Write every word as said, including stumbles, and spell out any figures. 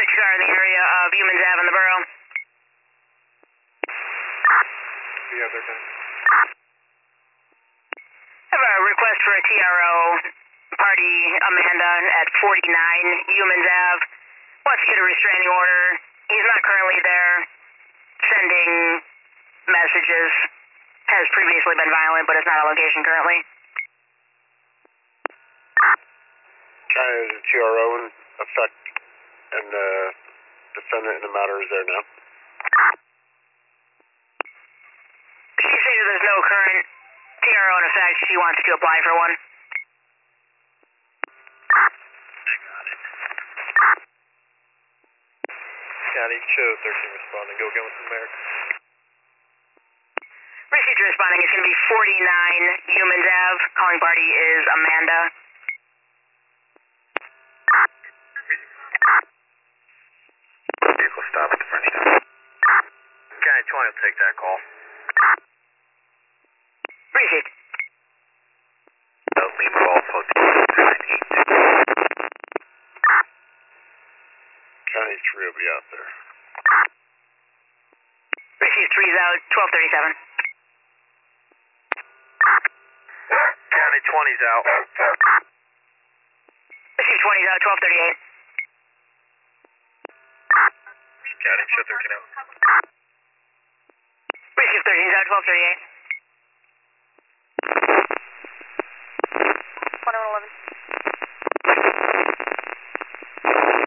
six car in the area of Humans Ave in the borough. Yeah, they're done. I have a request for a T R O party, Amanda, at forty-nine Humans Ave. Wants to get a restraining order. He's not currently there. Sending messages. Has previously been violent, but is not on location currently. China is a T R O in effect, and the defendant in the matter is there now. She stated there's no current T R O in effect. She wants to apply for one. I got it. County show thirteen responding. Go again with the mayor. Received responding. It's going to be forty-nine Humans Ave. Calling party is Amanda. Vehicle stop at the French Town. County twenty will take that call. Received. Lima Alpha two nine eight. County three will be out there. Received three's out, twelve thirty-seven. County twenty's out. Received twenty's out, twelve thirty-eight. County show thirteen out. Received thirteen's out, twelve thirty-eight. one eleven.